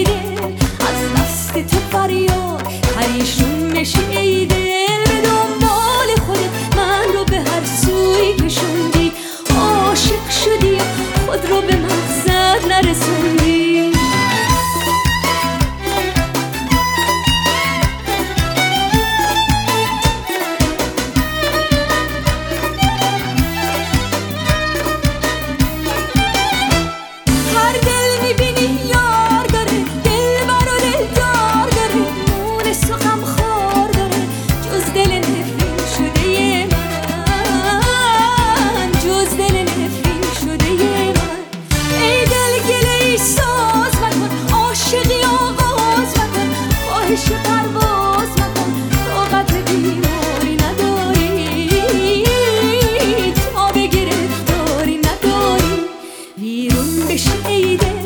میره، از دست تو فریاد پریشون نشی ای دل. به دنبال خودت من رو به هر سوی کشوندی، عاشق شدی خود رو به مقصد نرسوندی. هر دل میبینی یار داره، دل بر و دل دار داره، مونس و غمخوار داره، جز دل نفرین شده من، جز دل نفرین شده من. ای دل گله ای ساز مکن، عاشقی آغاز مکن، خواهش پرواز مکن، طاقت بیماری نداری، تاب گرفتاری نداری. بیرون بشی ای دل